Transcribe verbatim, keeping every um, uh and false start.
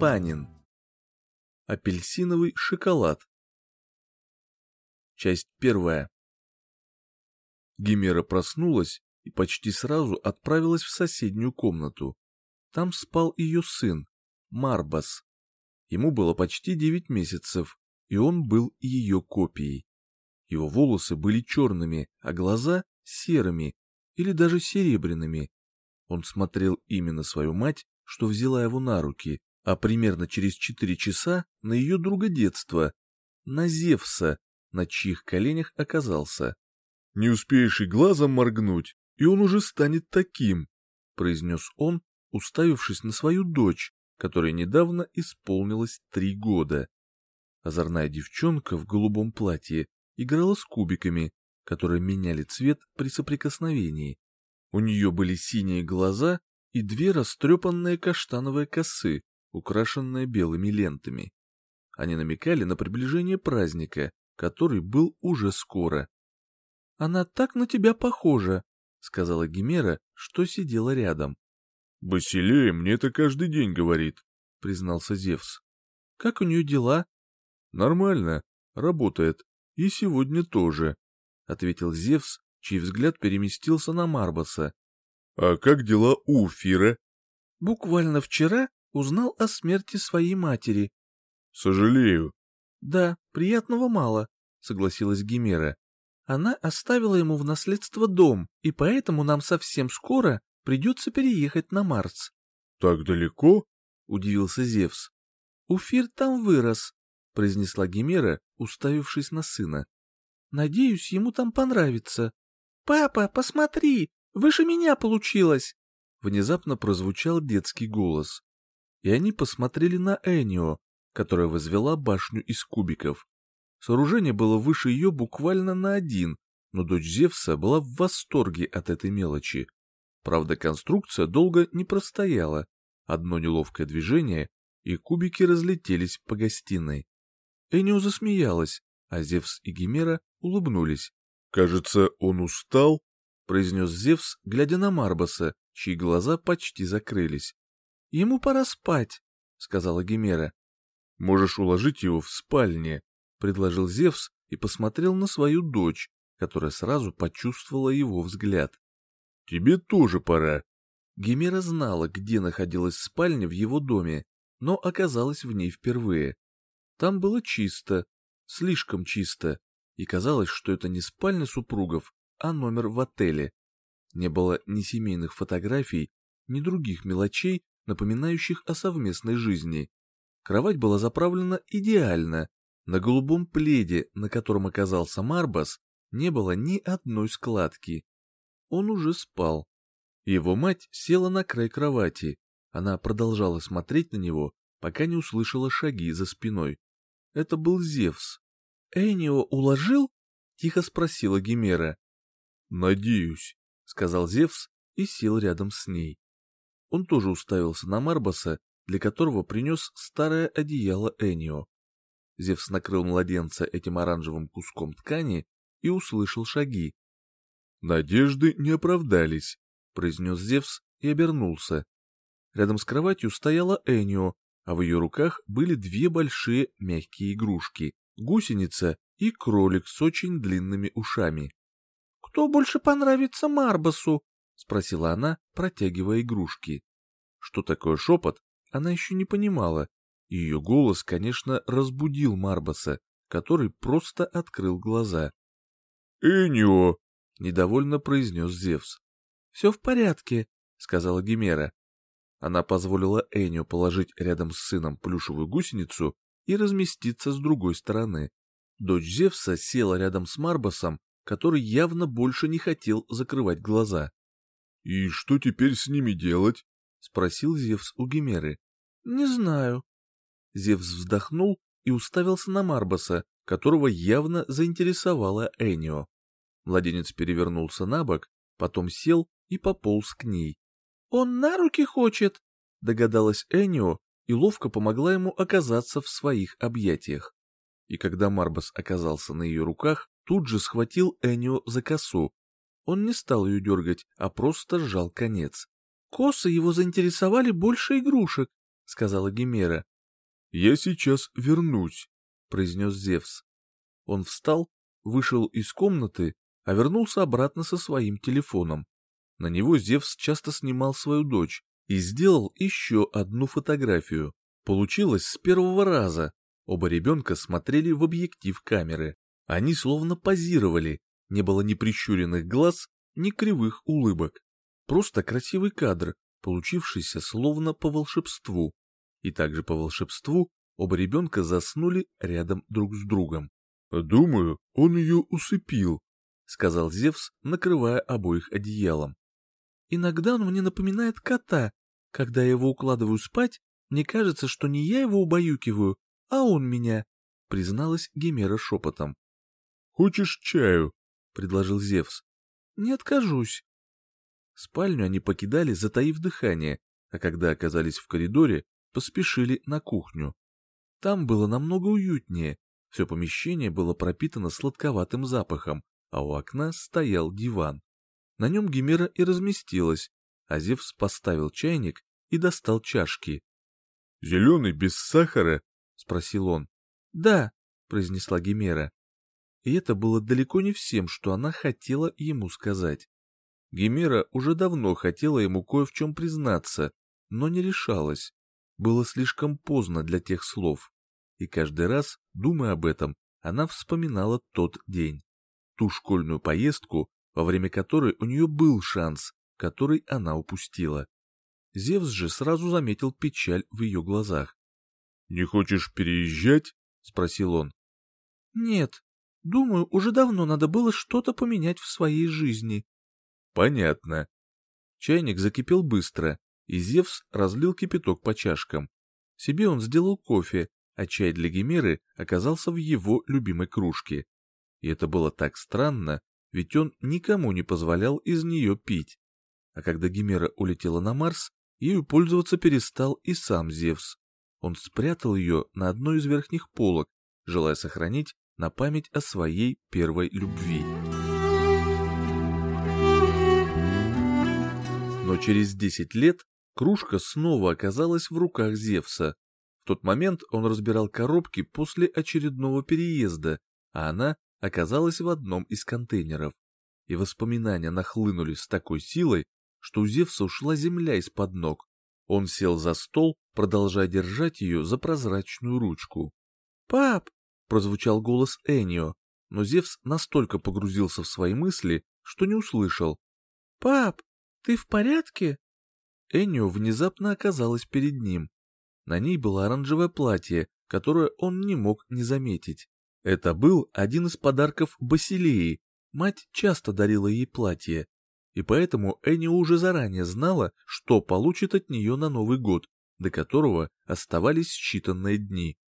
Панин. Апельсиновый шоколад. Часть первая. Гимера проснулась и почти сразу отправилась в соседнюю комнату. Там спал ее сын, Марбас. Ему было почти девять месяцев, и он был ее копией. Его волосы были черными, а глаза — серыми или даже серебряными. Он смотрел именно свою мать, что взяла его на руки, а примерно через четыре часа на ее друга детства, на Зевса, на чьих коленях оказался. «Не успеешь и глазом моргнуть, и он уже станет таким», — произнес он, уставившись на свою дочь, которой недавно исполнилось три года. Озорная девчонка в голубом платье играла с кубиками, которые меняли цвет при соприкосновении. У нее были синие глаза и две растрепанные каштановые косы, украшенные белыми лентами. Они намекали на приближение праздника, который был уже скоро. — Она так на тебя похожа, — сказала Гимера, что сидела рядом. — Басилея мне это каждый день говорит, — признался Зевс. — Как у нее дела? — Нормально, работает, и сегодня тоже, — ответил Зевс, чей взгляд переместился на Марбаса. — А как дела у Фира? — Буквально вчера узнал о смерти своей матери. — Сожалею. — Да, приятного мало, — согласилась Гимера. Она оставила ему в наследство дом, и поэтому нам совсем скоро придется переехать на Марс. — Так далеко? — удивился Зевс. — Уфир там вырос, — произнесла Гимера, уставившись на сына. — Надеюсь, ему там понравится. — Папа, посмотри, выше меня получилось! Внезапно прозвучал детский голос. И они посмотрели на Энио, которая возвела башню из кубиков. Сооружение было выше ее буквально на один, но дочь Зевса была в восторге от этой мелочи. Правда, конструкция долго не простояла. Одно неловкое движение, и кубики разлетелись по гостиной. Энио засмеялась, а Зевс и Гимера улыбнулись. — Кажется, он устал, — произнес Зевс, глядя на Марбаса, чьи глаза почти закрылись. — Ему пора спать, — сказала Гимера. — Можешь уложить его в спальне, — предложил Зевс и посмотрел на свою дочь, которая сразу почувствовала его взгляд. — Тебе тоже пора. Гимера знала, где находилась спальня в его доме, но оказалась в ней впервые. Там было чисто, слишком чисто, и казалось, что это не спальня супругов, а номер в отеле. Не было ни семейных фотографий, ни других мелочей, напоминающих о совместной жизни. Кровать была заправлена идеально. На голубом пледе, на котором оказался Марбас, не было ни одной складки. Он уже спал. Его мать села на край кровати. Она продолжала смотреть на него, пока не услышала шаги за спиной. Это был Зевс. «Энио уложил?» — тихо спросила Гимера. «Надеюсь», — сказал Зевс и сел рядом с ней. Он тоже уставился на Марбаса, для которого принес старое одеяло Энио. Зевс накрыл младенца этим оранжевым куском ткани и услышал шаги. «Надежды не оправдались», — произнес Зевс и обернулся. Рядом с кроватью стояла Энио, а в ее руках были две большие мягкие игрушки — гусеница и кролик с очень длинными ушами. «Кто больше понравится Марбасу?» — спросила она, протягивая игрушки. Что такое шепот, она еще не понимала. И ее голос, конечно, разбудил Марбаса, который просто открыл глаза. «Энио!» — недовольно произнес Зевс. «Все в порядке», — сказала Гимера. Она позволила Энио положить рядом с сыном плюшевую гусеницу и разместиться с другой стороны. Дочь Зевса села рядом с Марбасом, который явно больше не хотел закрывать глаза. «И что теперь с ними делать?» — спросил Зевс у Гимеры. «Не знаю». Зевс вздохнул и уставился на Марбаса, которого явно заинтересовала Энио. Младенец перевернулся на бок, потом сел и пополз к ней. «Он на руки хочет», — догадалась Энио и ловко помогла ему оказаться в своих объятиях. И когда Марбас оказался на ее руках, тут же схватил Энио за косу. Он не стал ее дергать, а просто сжал конец. «Косы его заинтересовали больше игрушек», — сказала Гимера. «Я сейчас вернусь», — произнес Зевс. Он встал, вышел из комнаты, а вернулся обратно со своим телефоном. На него Зевс часто снимал свою дочь и сделал еще одну фотографию. Получилось с первого раза. Оба ребенка смотрели в объектив камеры. Они словно позировали, не было ни прищуренных глаз, ни кривых улыбок. Просто красивый кадр, получившийся словно по волшебству. И также по волшебству оба ребенка заснули рядом друг с другом. «Думаю, он ее усыпил», — сказал Зевс, накрывая обоих одеялом. «Иногда он мне напоминает кота. Когда я его укладываю спать, мне кажется, что не я его убаюкиваю, а он меня», — призналась Гемера шепотом. «Хочешь чаю?» — предложил Зевс. «Не откажусь». Спальню они покидали, затаив дыхание, а когда оказались в коридоре, поспешили на кухню. Там было намного уютнее, все помещение было пропитано сладковатым запахом, а у окна стоял диван. На нем Гемера и разместилась, а Зевс поставил чайник и достал чашки. «Зеленый без сахара?» — спросил он. «Да», — произнесла Гемера. И это было далеко не всем, что она хотела ему сказать. Гемера уже давно хотела ему кое в чем признаться, но не решалась. Было слишком поздно для тех слов. И каждый раз, думая об этом, она вспоминала тот день. Ту школьную поездку, во время которой у нее был шанс, который она упустила. Зевс же сразу заметил печаль в ее глазах. «Не хочешь переезжать?» — спросил он. «Нет, думаю, уже давно надо было что-то поменять в своей жизни». «Понятно». Чайник закипел быстро, и Зевс разлил кипяток по чашкам. Себе он сделал кофе, а чай для Гемеры оказался в его любимой кружке. И это было так странно, ведь он никому не позволял из нее пить. А когда Гемера улетела на Марс, ею пользоваться перестал и сам Зевс. Он спрятал ее на одной из верхних полок, желая сохранить на память о своей первой любви. Но через десять лет кружка снова оказалась в руках Зевса. В тот момент он разбирал коробки после очередного переезда, а она оказалась в одном из контейнеров. И воспоминания нахлынули с такой силой, что у Зевса ушла земля из-под ног. Он сел за стол, продолжая держать ее за прозрачную ручку. «Пап!» — прозвучал голос Энио, но Зевс настолько погрузился в свои мысли, что не услышал. «Пап, ты в порядке?» Энио внезапно оказалась перед ним. На ней было оранжевое платье, которое он не мог не заметить. Это был один из подарков Басилеи. Мать часто дарила ей платье, и поэтому Энио уже заранее знала, что получит от нее на Новый год, до которого оставались считанные дни.